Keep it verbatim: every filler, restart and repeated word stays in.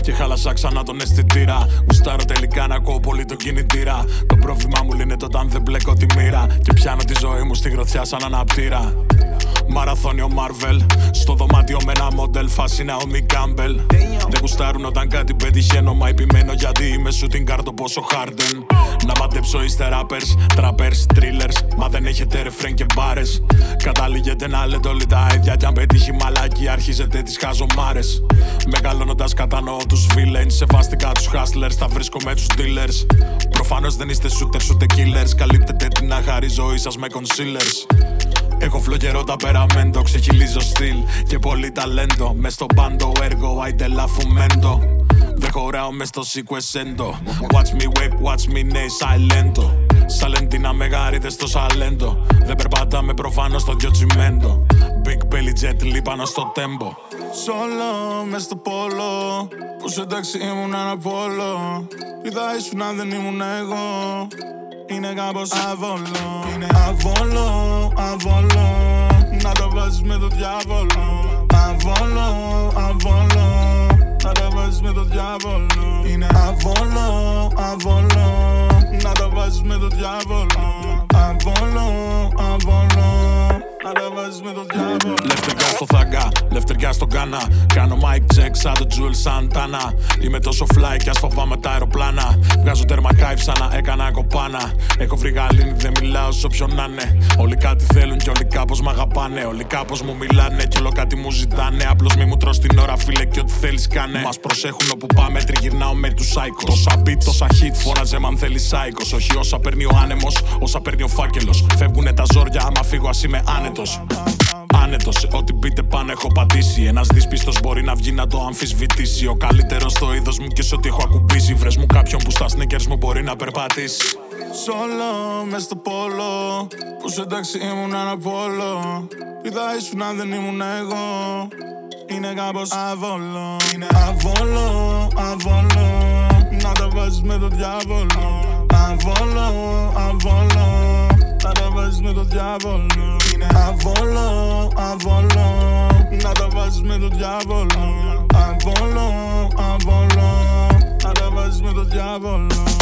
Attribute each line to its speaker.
Speaker 1: και χάλασα ξανά τον αισθητήρα. Γουστάρω τελικά να ακούω πολύ τον κινητήρα. Το πρόβλημά μου λύνεται όταν δεν μπλέκω τη μοίρα και πιάνω τη ζωή μου στη γροθιά σαν αναπτήρα. Μαραθώνιο Marvel, στο δωμάτιο με ένα μοντέλ φάση Naomi Campbell. Δεν γουστάρουν όταν κάτι πετυχαίνω, μα επιμένω γιατί είμαι shooting guard πόσο Harden. Να μαντέψω είστε rappers, trappers, thrillers, μα δεν έχετε ρεφρέν και μπάρες. Καταλήγετε να λέτε όλοι τα ίδια κι αν πετύχει μαλάκι αρχίζετε τις χαζομάρες. Μεγαλώνοντας κατανοώ τους villains, σεβαστικά τους hustlers, τα βρίσκω με τους dealers. Προφανώς δεν είστε shooters ούτε killers, καλύπτετε την άχαρη ζωή σας με concealers. Έχω φλογερό ταπεραμέντο, ξεχυλίζω στυλ και πολύ ταλέντο. Μες στο πάντο έργο, άιτε λαφουμέντο. Δεν χωράω μες στο σικουεσέντο. Watch me whip, watch me ναι, σαιλέντο. Σαλεντίνα μεγάριδες στο σαλέντο. Δεν περπατάμε προφανώς στο δυο τσιμέντο. Big belly jet λίπανο στο τέμπο.
Speaker 2: Σόλο μες στο πόλο, πως εντάξει ήμουν ένα πόλο. Τι θα ήσουν αν δεν ήμουν εγώ. Είναι κάπως αβόλο, είναι αβόλο, αβόλο. Να το βάζεις με το διάβολο. Αβόλο, αβόλο. Να το βάζεις με το διάβολο. Είναι αβόλο, αβόλο. Να το βάζεις με το διάβολο. Αβόλο, αβόλο. Να το βάζεις με το διάβολο.
Speaker 1: Λευτεριά στο θαγκά, λευτεριά στο γκάνα. Κάνω mic check σαν το Jules Santana. Είμαι τόσο fly κι ας φοβάμαι τα αεροπλάνα. Βγάζω τέρμα κάιφ σαν να έκανα κοπάνα. Έχω βρει γαλήνη, δεν μιλάω σε όποιον να είναι. Όλοι κάτι θέλουν κι όλοι κάπως μ' αγαπάνε. Όλοι κάπως μου μιλάνε κι όλο κάτι μου ζητάνε. Απλώς μη μου τρως την ώρα φίλε κι ό,τι θέλεις κάνε. Μας προσέχουν όπου πάμε, τριγυρνάω με τους psychos. Τόσα beat, τόσα hit, φώναζε μ' αν θέλει psychos. Όχι όσα παίρνει ο άνεμος, όσα παίρνει ο φάκελος. Φεύγουνε τα ζόρια, άμα φύγω ας είμαι άνετος. Άνετος, σε ό,τι πείτε πάνω έχω πατήσει. Ένας δυσπίστος μπορεί να βγει να το αμφισβητήσει. Ο καλύτερος στο είδος μου και σε ό,τι έχω ακουμπήσει. Βρες μου κάποιον που στα sneakers μου μπορεί να περπατήσει.
Speaker 2: Σόλο μες στο πόλο, πως εντάξει ήμουν ένα πόλο. Τι θα ήσουν αν δεν ήμουν εγώ. Είναι κάπως αβόλο, είναι αβόλο, αβόλο. Να το βάζεις με το διάβολο. Αβόλο, αβόλο. Να το βάζεις με το διάβολο. Είναι αβόλο, αβόλο. Να το βάζεις με το διάβολο. Αβόλο, αβόλο. Να το βάζεις με το διάβολο.